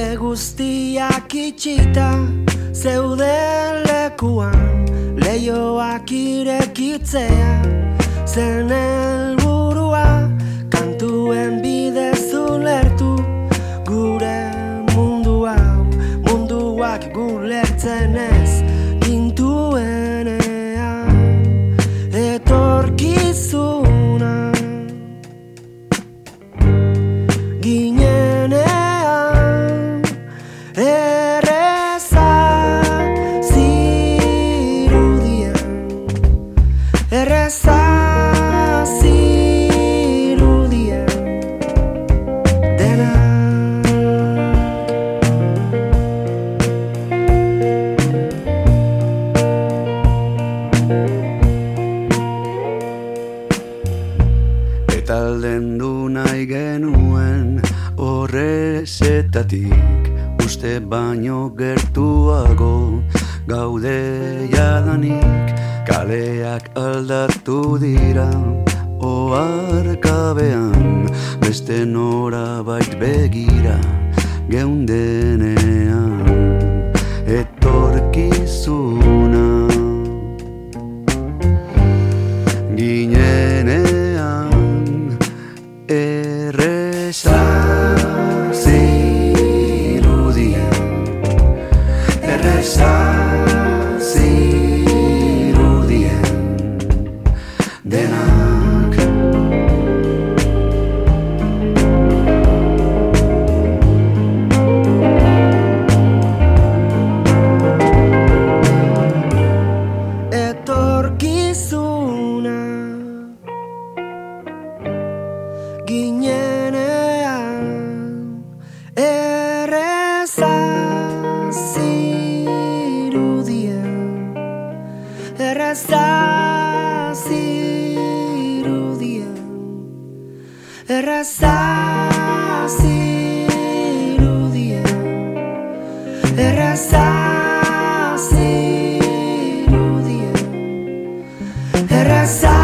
guztiak itxita zeuden lekuan, leioak irekitzea zen helburua, kantuen bidez ulertu gure mundu hau, munduak gulertzen ez gintuenean etorkizuna ginenean erreza zirudien, erreza zirudien denak. Eta aldendu nahi genuen horrezetatik, uste baino gertuago gaude jadanik, kaleak aldatu dira oharkabean, beste norabait begira geundenean etorkizuna ginenean erreza zirudien, erreza zirudien denak. Etorkizuna ginenean erreza zirudien, erreza zirudien, erreza zirudien, erreza zirudien, erreza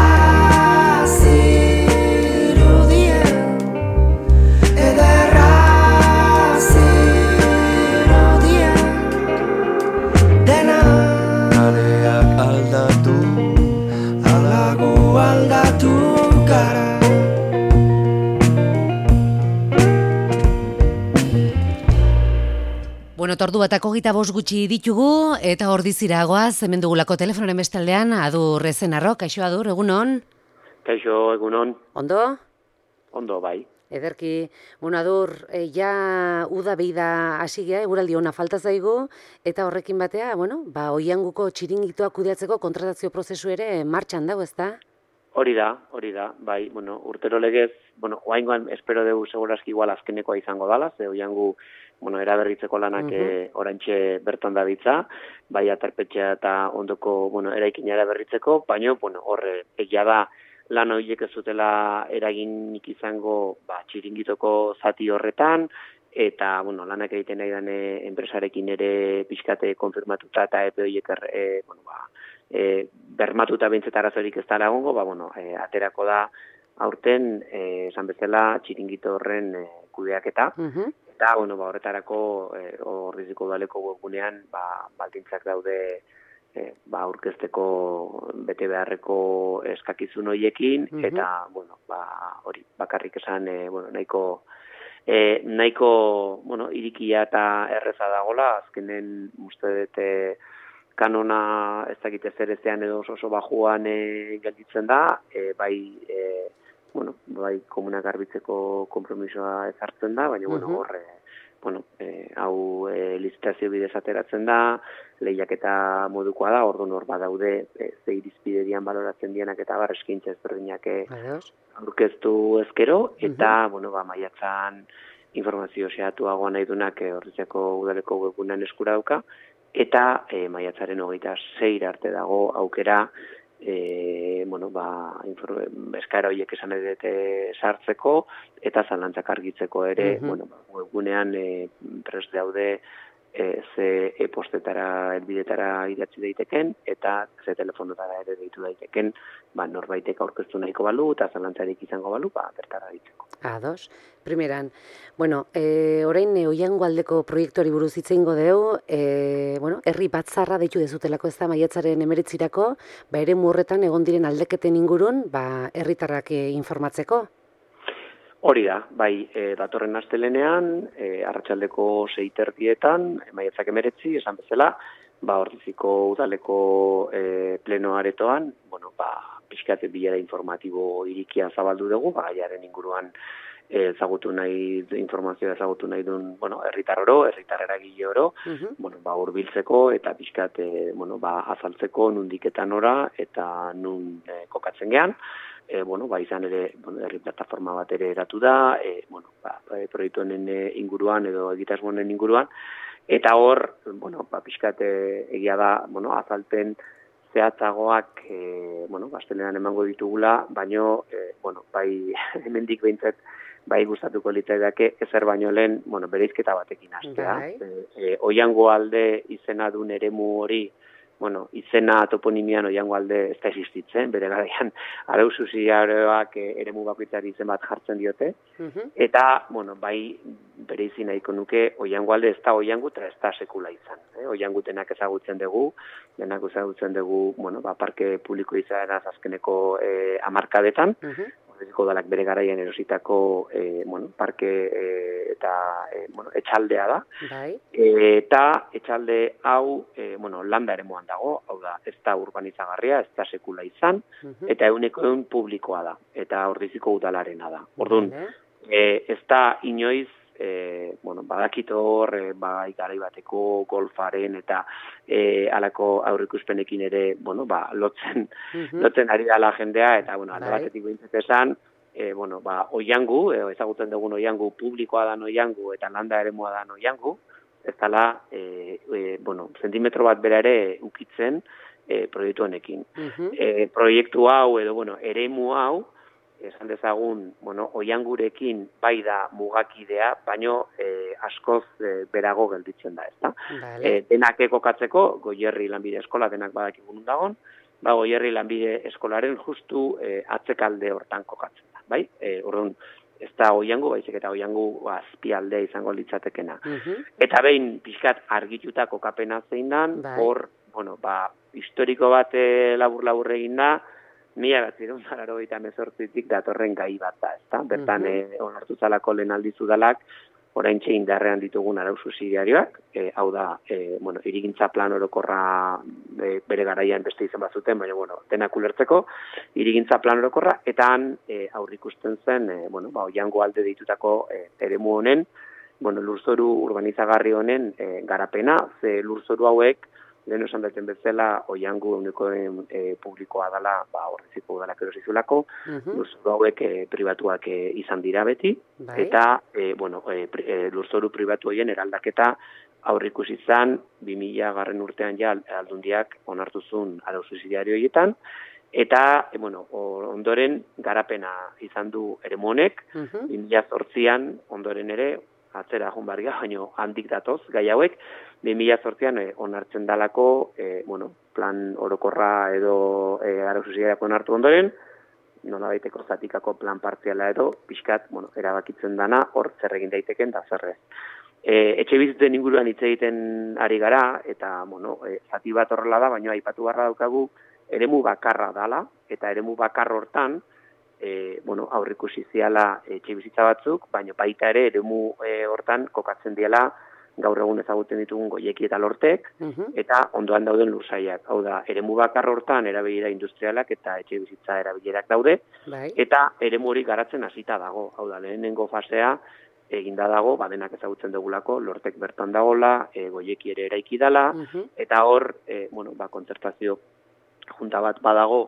aldatu gara. Bueno, tordu batako 25 gutxi ditugu, eta ordizira goaz, hemen dugulako telefonoren bestaldean, Adur Ezenarro. Kaixo Adur, egunon? Kaixo, egunon. Ondo? Ondo, bai. Ederki, bueno, Adur, ja uda beida hasi gea, eguraldi ona falta zaigu, eta horrekin batea, bueno, Oianguko txiringitoak kudeatzeko kontratazio prozesu ere martxan dago, ezta? Hori da, bai, bueno, urtero legez, bueno, oaingoan espero dugu segurazki igual azkenekoa izango dala, ze Oiangu, bueno, eraberritzeko lanak oraintxe bertan dabiltza, bai aterpetxea eta ondoko, bueno, eraikina eraberritzeko, baina, bueno, horre, egia da, lan horiek ez zutela eraginik izango txiringitoko zati horretan, eta, bueno, lanak egiten nahi den enpresarekin ere pixkate konfirmatuta eta epe horiek bermatuta bintzeta arazorik ez dara egongo, bueno, aterako da aurten, esan bezala, txiringito horren kudeaketa, eta, bueno, horretarako Ordiziko Udaleko webgunean baldintzak daude aurkezteko bete beharreko eskakizun horiekin, eta, bueno, hori bakarrik esan, bueno, nahiko, bueno, irikia eta erreza dagola, azkenen uste dut kanona ez dakite zer ezean edo oso bajuan gelditzen da, bueno, bai komunak garbitzeko konpromisoa ezartzen da, baina, bueno, horre, bueno, hau licitazio bidez ateratzen da, lehiaketa modukoa da, orduan hor badaude ze irizpiderian baloratzen dienak eta eskaintza ezberdinak aurkeztu ezkero, eta, bueno, maiatzan informazio xehatuagoa nahi dunak Ordiziko Udaleko webgunean eskura dauka, eta maiatzaren 26 arte dago aukera bueno, eskaera horiek esan edete sartzeko eta zalantzak argitzeko ere, bueno, webgunean prest daude ze e-postetara, elbidetara idatzi daiteken, eta ze telefonotara ere deitu daiteken, norbaitek aurkeztu nahiko balu, eta zalantzarik izango balu, bertara ditzeko. Ados. Primeran, orain Oiango aldeko proiektuari buruz hitz egingo dugu, herri batzarra deitu dezutelako ez da maiatzaren 19irako, eremu horretan egon diren aldeketen ingurun, herritarrak informatzeko. Hori da, bai, datorren astelenean, arratsaldeko 6:30, maiatzak 19, esan bezala, Ordiziko udaleko pleno aretoan, pixkat bilera informatibo irikia zabaldu dugu, gaiaren inguruan informazioa ezagutu nahi duen, herritar oro, herritar eragile oro, hurbiltzeko eta pixkat, azaltzeko nundik eta nora eta nun kokatzen gean. Izan ere, herri plataforma bat ere eratu da, proiektu honen inguruan edo egitasmoen inguruan, eta hor, pixkat egia da, azalpen zehatzagoak, astelenan emango ditugula, baino, bai, hemendik behintzat, bai gustatuko litzaidake ezer baino lehen, bereizketa batekin hastea. Oiango alde izena duen eremu hori, izena toponimian Oiango alde ez da existitzen, bere garaian arau subsidiarioak eremu bakoitzari izen bat jartzen diote, eta, bai, bere izin nahiko nuke Oiango alde ez da Oiango eta ez da sekula izan. Oiango denak ezagutzen dugu, parke publiko izaeraz azkeneko hamarkadetan, Ordiziko udalak bere garaian erositako parke eta etxaldea da. Eta etxalde hau landa eremuan dago, hau da, ez da urbanizagarria, ez da sekula izan, eta 100% publikoa da, eta Ordiziko udalarena da. Orduan, ez da inoiz, badakito hor, garai bateko golfaren eta halako aurreikuspenekin ere, lotzen ari dala jendea, eta, alde batetik behintzat esan, Oiangu, ezagutzen dugun Oiangu, publikoa da Oiangu, eta landa eremua da Oiangu, ez dala, zentimetro bat bera ere ukitzen proiektu honekin. Proiektu hau, edo, eremu hau, esan dezagun, Oiangurekin bai da mugakidea, baino askoz berago gelditzen da, ezta? Denak kokatzeko, Goierri lanbide eskola denak badakigun dagon, Goierri lanbide eskolaren justu atzekalde hortan kokatzen da, bai? Orduan, ez da Oiango, baizik eta Oiango azpialdea izango litzatekena. Eta behin, pixkat argituta kokapena zein dan, hor, historiko bat labur egin da, 1988tik datorren gai bat da, ezta? Bertan onartu zalako lehen aldiz udalak, oraintxe indarrean ditugun arau subsidiarioak, hau da, hirigintza plan orokorra bere garaian beste izan bazuten, baina, denak ulertzeko, hirigintza plan orokorra, eta han aurrikusten zen, Oiango alde deitutako eremu honen, lurzoru urbanizagarri honen garapena, ze lurzoru hauek, lehen esan daten bezala, Oiango egunekoen publikoa dela, Ordiziko udalak erosizulako, lurzoru hauek pribatuak izan dira beti, eta lurzoru pribatu horien eraldaketa aurrikus izan 2000 urtean ja aldundiak onartuzun arau subsidiario horietan, eta ondoren garapena izan du eremu honek, 2008an ondoren ere, atzera joan barria, baina handik datoz, gai hauek, 2008an onartzen dalako, plan orokorra edo arau subsidiariako onartu ondoren, nolabaiteko zatikako plan partziala edo, pixkat, erabakitzen dana, hor zer egin daiteken da zerrez. Etxe bizitzen inguruan hitz egiten ari gara, eta, zati bat horrela da, baina aipatu barra daukagu, eremu bakarra dala, eta eremu bakar hortan, aurrikusi ziala etxe bizitza batzuk, baina baita ere eremu hortan kokatzen diela gaur egun ezagutzen ditugun Goieki eta Lortek, eta ondoan dauden lursaiak. Hau da, eremu bakar hortan erabilera industrialak eta etxe bizitza erabilerak daude, eta eremu hori garatzen hasita dago. Hau da, lehenengo fasea eginda dago, denak ezagutzen dugulako, Lortek bertan dagola, Goieki ere eraiki dala, eta hor, kontzertazio junta bat badago,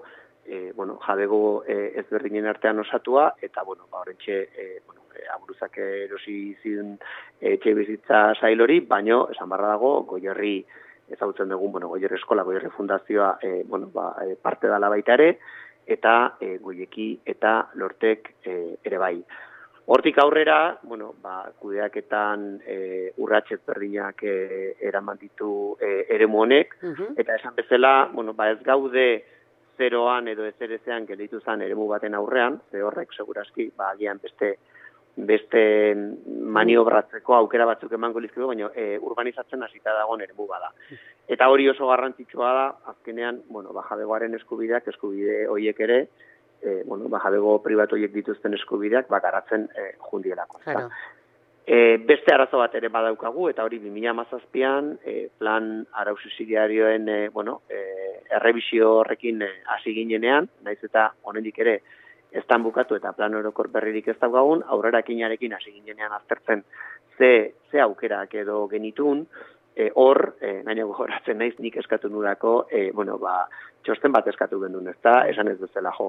jabego ezberdinen artean osatua, eta, horrentxe, aburuzak erosi zidun etxe bizitza sail hori, baino, esan barra dago, Goierri ezagutzen dugun, Goierri eskola, Goierri fundazioa, parte dala baita ere, eta Goieki eta Lortek ere bai. Hortik aurrera, kudeaketan urratxe berdinak eraman ditu eremu honek, eta esan bezala, ez gaude zeroan edo ezerezean gelditu zen eremu baten aurrean, ze horrek seguraski, agian beste maniobratzeko aukera batzuk emango lizkigu, baina urbanizatzen hasita dagoen eremu bada. Eta hori oso garrantzitsua da, azkenean, jabegoaren eskubide horiek ere, jabego pribatu horiek dituzten eskubideak garatzen jundielako. Claro. Beste arazo bat ere badaukagu, eta hori 2017an plan arau subsidiarioen errebisio horrekin hasi ginenean, naiz eta honendik ere ez dan bukatu eta plan orokor berririk ez daukagun, aurrerakinarekin hasi ginenean aztertzen ze aukerak edo genitun, hor, gaina gogoratzen naiz, nik eskatu nurako, txosten bat eskatu gendun, esan ez bezala jo,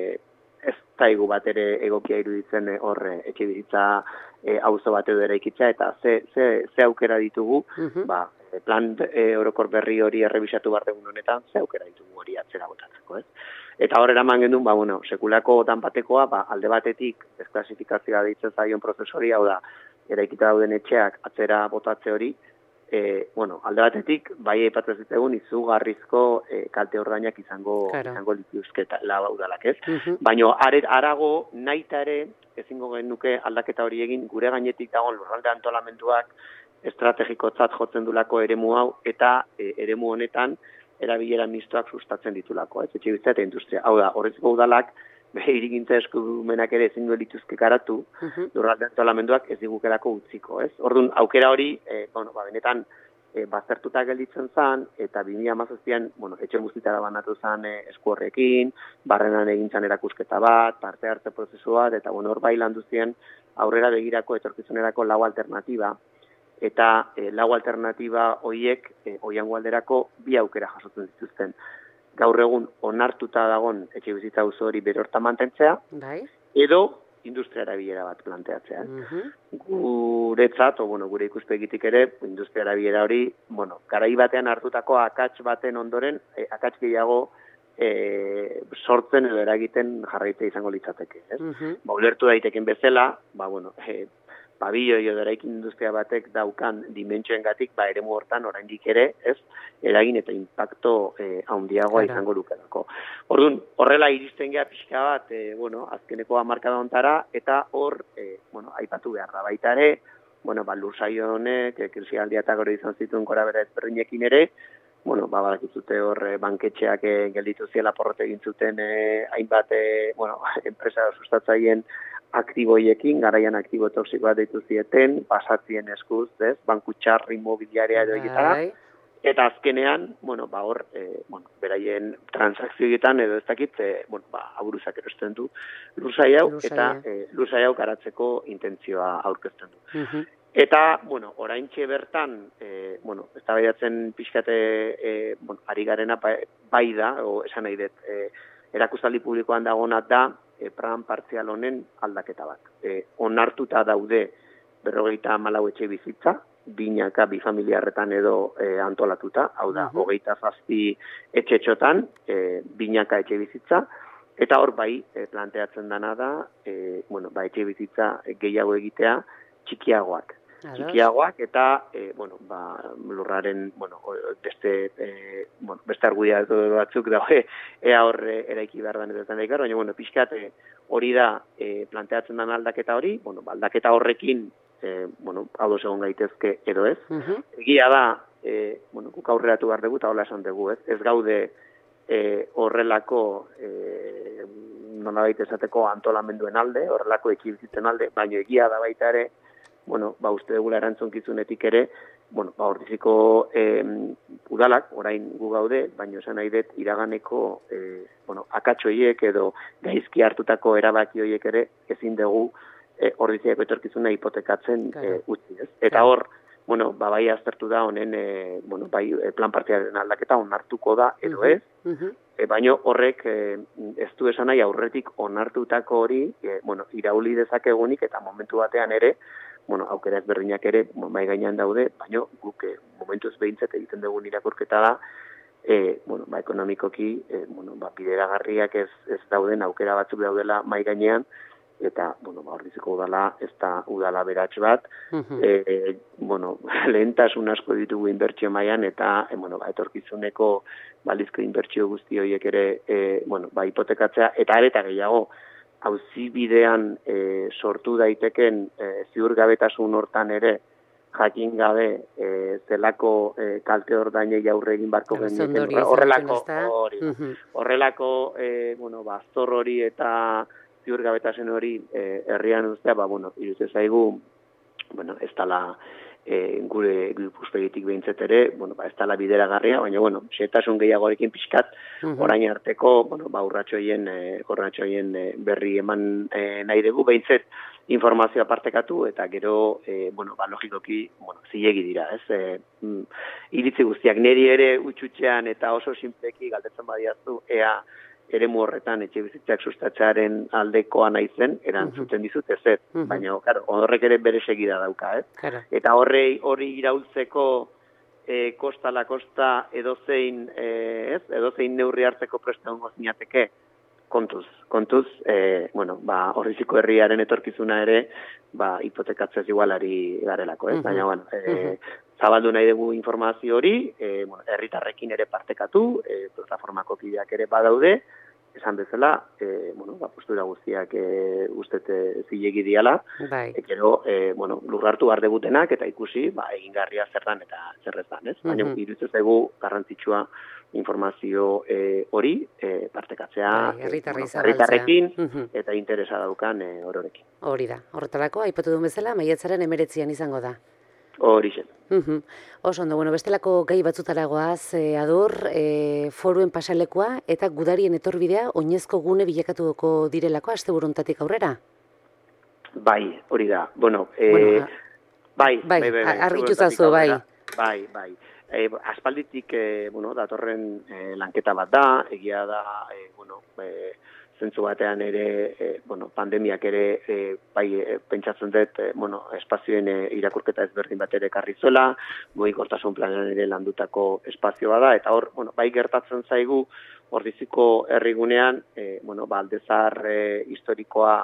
ez taigu bat ere egokia iruditzen hor etxe bizitza auzo bat edo eraikitza, eta ze aukera ditugu, plan orokor berri hori errebisatu behar dugun honetan, ze aukera ditugu hori atzera botatzeko, ez? Eta hor eraman gendun, sekulako danbatekoa, alde batetik desklasifikazioa deitzen zaion prozesori, hau da, eraikita dauden etxeak atzera botatze hori, alde batetik, bai aipatzen zitzagun izugarrizko kalte ordainak izango lituzke udalak, ez? Baina arago nahita ere ezingo genuke aldaketa hori egin gure gainetik dagoen lurralde antolamenduak estrategikotzat jotzen dulako eremu hau eta eremu honetan erabilera mistoak sustatzen ditulako, ez? Etxebizitza eta industria. Hau da, horrezko udalak hirigintza eskumenak ere ezin du lituzke garatu, lurralde antolamenduak ez digukelako utziko, ez? Orduan, aukera hori, benetan baztertuta gelditzen zen, eta 2017an, etxe guztitara banatu zen esku horrekin, barrenan egin zen erakusketa bat, parte hartze prozesu bat, eta hor bai landu zien aurrera begirako etorkizunerako lau alternatiba, eta lau alternatiba horiek Oiango alderako bi aukera jasotzen dituzten. Gaur egun onartuta dagon etxe bizitza auzo hori bere hortan mantentzea, edo industria erabilera bat planteatzea. Guretzat, gure ikuspegitik ere, industria erabilera hori, garai batean hartutako akats baten ondoren, akats gehiago sortzen edo eragiten jarraitzea izango litzateke. Ulertu daiteken bezala, pabiloi edo eraikin industria batek daukan dimentsioengatik eremu hortan oraindik ere, ez, eragin eta impacto handiagoa izango lukelako. Orduan, horrela iristen gea pixka bat, azkeneko hamarkada hontara, eta hor, aipatu behar da baita ere, lursaio honek, krisialdia eta gero izan zituen gora bera ezberdinekin ere, badakizute hor banketxeak gelditu ziela porrote egin zuten hainbat, enpresa sustatzaien aktiboiekin, garaian aktibo toksikoa deitu zieten, pasatzien eskuz, ez, banku txarri mobiliaria edo egitara, eta azkenean, hor, beraien transakzioetan edo ez dakit, aburuzak erosten du lursai hau, eta lursai hau garatzeko intentzioa aurkezten du. Eta, oraintxe bertan, eztabaidatzen pixkate ari garena bai da, esan nahi dut, erakustaldi publikoan dagona da, plan partzial honen aldaketa bat. Onartuta daude 54 etxe bizitza, binaka bi familiarretan edo antolatuta, hau da, 27 etxetxotan, binaka etxe bizitza, eta hor bai planteatzen dana da, etxe bizitza gehiago egitea txikiagoak. Txikiagoak eta lurraren beste argudia batzuk daude ea hor eraiki behar den edo baina pixkat hori da planteatzen den aldaketa hori, aldaketa horrekin ados egon gaitezke edo ez. Egia da, guk aurreratu behar dugu eta hola esan dugu, ez gaude horrelako nolabait esateko antolamenduen alde, horrelako ekibizitzen alde, baina egia da baita ere, uste dugula erantzunkizunetik ere, ordiziko udalak, orain gu gaude, baina esan nahi dut iraganeko akatxoiek edo gaizki hartutako erabaki horiek ere ezin dugu ordiziako etorkizuna hipotekatzen utzi, ez? Eta hor, bai aztertu da honen plan partzialen aldaketa onartuko da edo ez, baina horrek ez du esan nahi aurretik onartutako hori irauli dezakegunik eta momentu batean ere aukera ezberdinak ere mai gainean daude, baina guk momentuz behintzat egiten dugun irakurketa da ekonomikoki bideragarriak ez dauden aukera batzuk daudela mai gainean eta, bueno, Ordiziko udala, ez da udala beratx bat, bueno, lehentasun asko ditugu inbertsio mailan eta, bueno, etorkizuneko balizko inbertsio guzti horiek ere, bueno, hipotekatzea, eta areta gehiago, auzi bidean sortu daiteken ziurgabetasun hortan ere, jakin gabe zelako kalte ordainei aurre egin barko genien horrelako bueno, zor hori eta ziurgabetasun hori herrian uztea, bueno, iruditzen zaigu, bueno, ez dela gure ikuspegitik behintzet ere, bueno, ez dela bideragarria, baina, bueno, xehetasun gehiagorekin pixkat, orain arteko, bueno, urratxoien berri eman nahi dugu, behintzet informazioa partekatu, eta gero, bueno, logikoki, bueno, zilegi dira, ez? Iritzi guztiak niri ere utxutxean eta oso sinpleki galdetzen badiazu, ea eremu horretan etxebizitzak sustatzearen aldekoa naizen, erantzuten dizut ez, baina, claro, horrek ere bere segida dauka, eta hori iraultzeko kosta kosta edozein neurri hartzeko presta hongo zinateke, kontuz, bueno, Ordiziko herriaren etorkizuna ere, hipotekatzez igualari garelako, ez? Baina, bueno, zabaldu nahi dugu informazio hori, herritarrekin ere partekatu, plataformako kideak ere badaude, esan bezala, bueno, postura guztiak ustez zilegi diala, gero, bueno, lurrartu behar degutenak, eta ikusi, egingarria zer dan eta zer ez dan, ez? Baina, iruditzen zaigu garrantzitsua informazio hori partekatzea herritarrekin eta interesa daukan ororekin. Hori da, horretarako, aipatu duen bezala, maiatzaren 19an izango da. Horixe. Oso ondo, bueno, bestelako gai batzutaragoaz, Adur, foruen pasalekoa eta gudarien etorbidea oinezko gune bilakatuko direlako asteburuntatik aurrera? Bai, hori da. Bueno, bai, argitu zazu, bai. Bai. Aspalditik, bueno, datorren lanketa bat da, egia da, bueno, zentzu batean ere, bueno, pandemiak ere, pentsatzen dut, bueno, espazioen irakurketa ezberdin bat ere ekarri zuela, mugikortasun planean ere landutako espazioa da, eta hor, bueno, bai gertatzen zaigu, Ordiziko herrigunean, bueno, Aldezar historikoa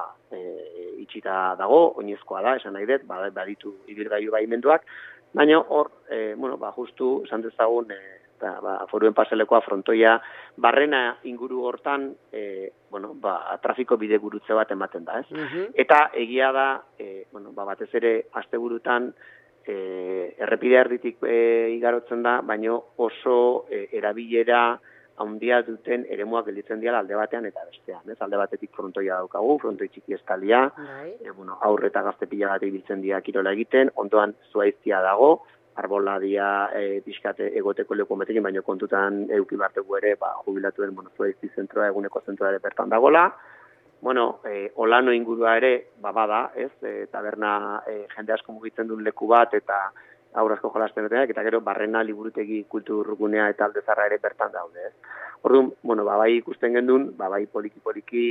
itxita dago, oinezkoa da, esan nahi dut, baditu ibilgailu baimenduak, baina hor, bueno, justu, esan dezagun, foruen paselekoa frontoia barrena inguru hortan, bueno, trafiko bide gurutze bat ematen da, ez? Eta egia da, bueno, batez ere asteburutan errepide erditik igarotzen da, baina oso erabilera handia duten eremuak gelditzen dira alde batean eta bestean, ez? Alde batetik frontoia daukagu, frontoi txiki eskalia, bueno, aurre eta gazte pila bat ibiltzen dira kirola egiten, ondoan zuaiztia dago, arboladia pixkate egoteko leku batekin, baina kontutan eduki bartegu ere, jubilatuen, bueno, zuaizti zentroa, eguneko zentroa ere bertan dagola. Bueno, Olano ingurua ere, bada, ez? Taberna jende asko mugitzen duen leku bat, eta aurrazko jolasten dutenak, eta gero barrena liburutegi kulturgunea eta Aldezarra ere bertan daude, ez? Orduan, bueno, bai ikusten gendun, bai poliki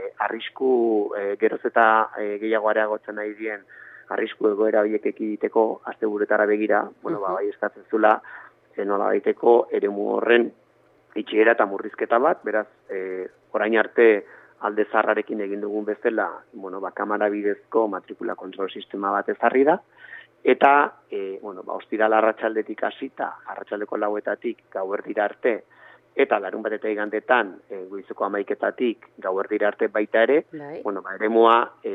arrisku geroz eta gehiago areagotzen nahi dien arrisku egoera horiek ekiditeko asteburuetara begira, bueno, bai eskatzen zula, nola baiteko eremu horren itxiera eta murrizketa bat, beraz, orain arte Aldezarrarekin egin dugun bezala, bueno, kamara bidezko matrikula kontrol sistema bat ezarri da, eta, bueno, ostiral arratsaldetik hasita, arratsaldeko 4etatik gauerdira arte, eta larun bat eta igandetan, goizeko 11etatik gauerdira arte baita ere, bueno, eremua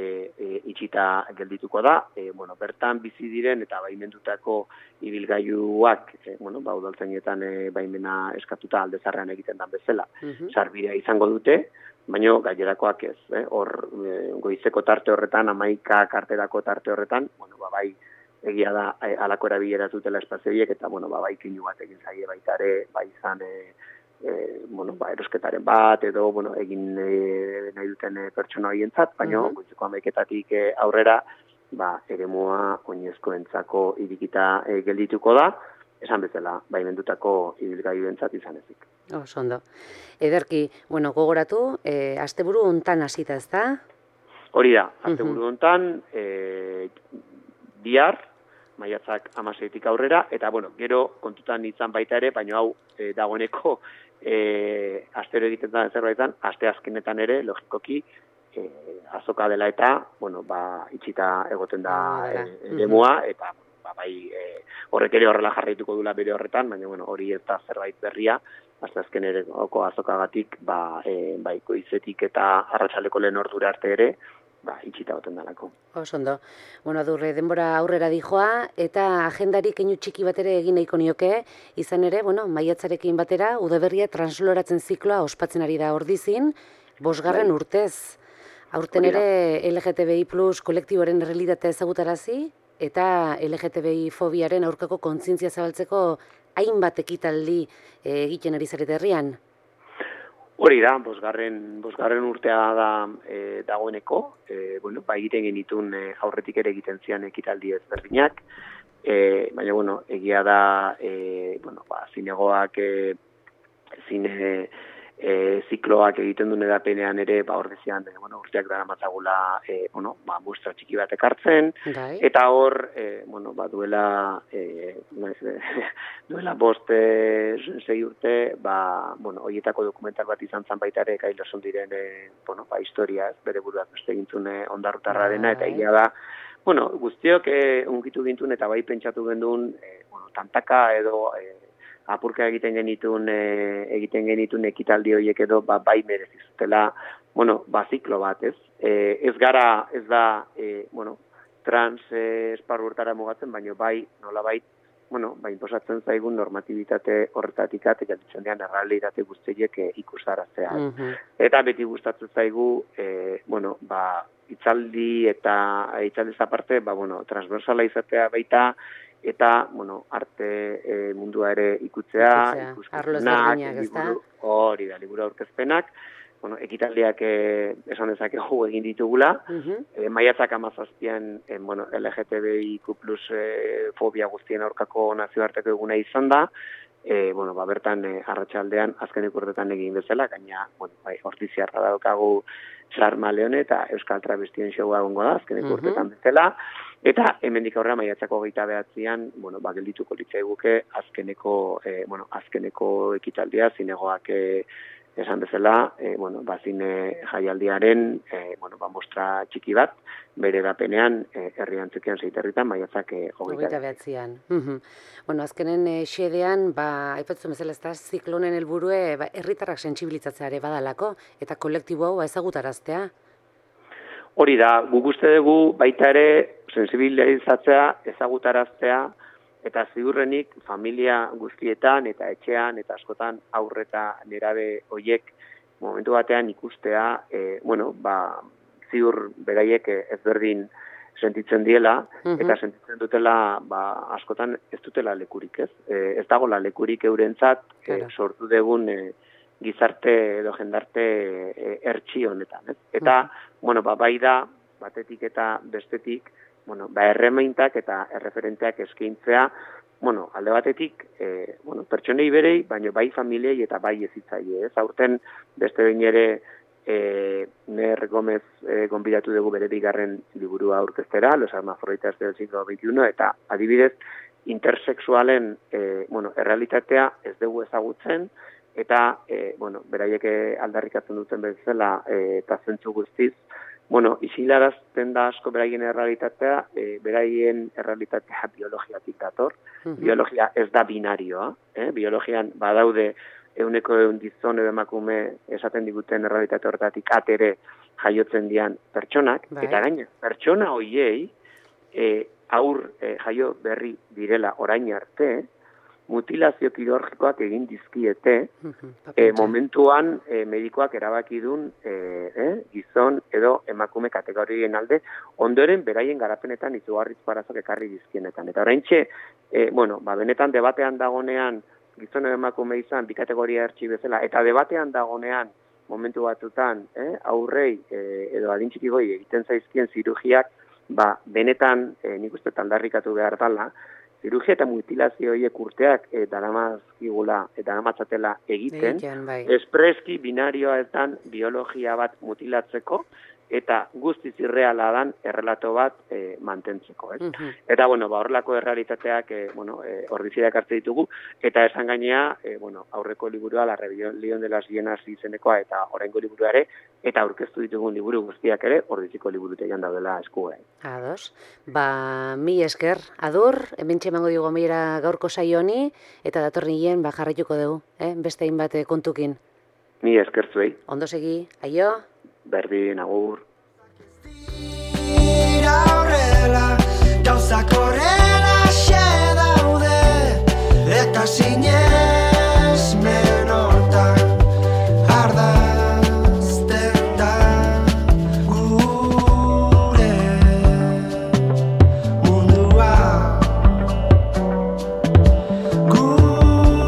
itxita geldituko da, bueno, bertan bizi diren eta baimendutako ibilgailuak, bueno, udaltzainetan baimena eskatuta Aldezarrean egiten dan bezala, sarbidea izango dute, baina gainerakoak ez, hor goizeko tarte horretan, 11 arterako tarte horretan, bueno, bai, egia da alako erabilera zutela espazioiek, eta, bueno, bai, keinu bat egin zaie baita ere, bai izan, bueno, erosketaren bat, edo, bueno, egin nahi duten pertsona horientzat, baina, goizeko 11etatik aurrera, eremua oinezkoentzako irikita geldituko da, esan bezala, baimendutako ibilgailuentzat izan ezik. Oso ondo. Ederki, bueno, gogoratu, asteburu hontan hasita, ez da? Hori da, asteburu hontan, bihar, maiatzak 16tik aurrera, eta, bueno, gero kontutan izan baita ere, baina hau dagoeneko astero egiten da zerbaitan, aste azkenetan ere, logikoki, azoka dela eta, bueno, itxita egoten da eremua, eta bai horrek ere horrela jarraituko dula bere horretan, baina bueno, hori ez da zerbait berria, hasta azkeneroko azokagatik, bai goizetik eta arratsaldeko lehen ordura arte ere, itxita goten dalako. Ondo. Bueno, Adurre, denbora aurrera dijoa, eta agendari keinu txiki bat ere egin nahiko nioke, izan ere, bueno, maiatzarekin batera, udaberria transloratzen zikloa ospatzen ari da Ordizin, 5. urtez. Aurten ere LGTBI+ kolektiboaren errealitatea ezagutarazi, eta LGTBI fobiaren aurkako kontzientzia zabaltzeko hainbat ekitaldi egiten ari zarete herrian. Hori da, 5. urtea da dagoeneko, bueno, egiten genitun aurretik ere egiten zian ekitaldi ezberdinak, baina, bueno, egia da, bueno, zinegoak, zine zikloak egiten duen edapenean ere, Ordizian, bueno, urteak dara matzagula, bueno, muestra txiki bat ekartzen, eta hor, bueno, duela 5-6 urte, bueno, horietako dokumental bat izan zan baita ere, Kailason diren, bueno, historia, bere buruak beste gintzune ondarrutarrarena, eta egia da, bueno, guztiok ungitu gintun, eta bai pentsatu gendun, bueno, tantaka edo, apurka egiten genitun ekitaldi horiek edo bai merezi zutela, bueno, ziklo bat, ez? Ez da, bueno, trans esparru hortara mugatzen, baina bai, nolabait, bueno, inposatzen zaigun normatibitate horretatik gelditzen dian errealitate guztiek ikusaraztea. Eta beti gustatzen zaigu, bueno, hitzaldi aparte, bueno, transversala izatea baita, eta, bueno, arte mundua ere ikutzea, hori da, liburu aurkezpenak, bueno, ekitaldiak esan dezakegu egin ditugula, maiatzak 17an, bueno, LGTBIQ+ fobia guztien aurkako nazioarteko eguna izan da, bueno, bertan arratsaldean azkenik urtetan egin bezala, gaina, bueno, Ordiziarra daukagu Sarma Leone eta Euskal Travestien showa egongo da, azkenik urtetan bezala, eta hemendik aurrera maiatzako 29an, bueno, geldituko litzaiguke azkeneko ekitaldia, zinegoak esan bezala, bueno, zine jaialdiaren, bueno, mostra txiki bat, bere dapenean, herrian txikian zeiterritan, maiatzak 29an. Bueno, azkenen xedean, aipatzen bezala ez da, ziklonen helburue, herritarrak sentsibilitzatzea ere badalako, eta kolektibo hau ezagutaraztea. Hori da, guk uste dugu baita ere sensibilizatzea, ezagutaraztea, eta ziurrenik familia guztietan eta etxean eta askotan aurre eta nerabe hoiek momentu batean ikustea, bueno, ziur beraiek ezberdin sentitzen diela, eta sentitzen dutela, askotan ez dutela lekurik, ez? Ez dagoela lekurik eurentzat sortu dugun gizarte edo jendarte ertsi honetan, ez? Eta, bueno, bai da, batetik eta bestetik, bueno, erremaintak eta erreferenteak eskaintzea, bueno, alde batetik, bueno, pertsonei berei, baina bai familiei eta bai ezitzaile, ez? Aurten beste behin ere Ner Gomez gonbidatu dugu bere 2. liburua aurkeztera, Los hermafroditas del siglo XXI, eta adibidez, intersexualen, bueno, errealitatea ez dugu ezagutzen, eta, bueno, beraiek aldarrikatzen duten bezala eta zentzu guztiz, bueno, isilarazten da asko beraien errealitatea, beraien errealitatea biologiatik dator. Biologia ez da binarioa, biologian badaude 100 gizon edo emakume esaten diguten errealitate horretatik atere jaiotzen dian pertsonak, eta gaina, pertsona hoiei aur jaio berri direla orain arte, mutilazio kirurgikoak egin dizkiete, momentuan medikoak erabaki dun gizon edo emakume kategorien alde, ondoren beraien garapenetan izugarrizko arazoak ekarri dizkienetan. Eta oraintxe, bueno, benetan debatean dagonean gizon edo emakume izan bi kategoria ertsi bezala, eta debatean dagonean momentu batzutan aurrei edo adin txikigoi egiten zaizkien zirugiak, benetan nik uste aldarrikatu behar dela, zirugia eta mutilazio horiek urteak daramatzatela egiten, espreski binarioetan biologia bat mutilatzeko, eta guztiz irreala dan errelato bat mantentzeko, ez? Eta, bueno, horrelako errealitateak, Ordiziak hartze ditugu, eta esan gainea, aurreko liburua, La Rebelión de las Hienas izenekoa, eta oraingo liburua ere, eta aurkeztu ditugun liburu guztiak ere, Ordiziko liburutegian daudela eskuean. Ados. Mi esker, Adur, hemen txemango dugu amaiera gaurko saio honi, eta datorren hien jarraituko dugu, beste hainbat kontukin. Mi esker zuei. Ondo segi, aio? Berdin, agur. Aurrela, gauzak horrela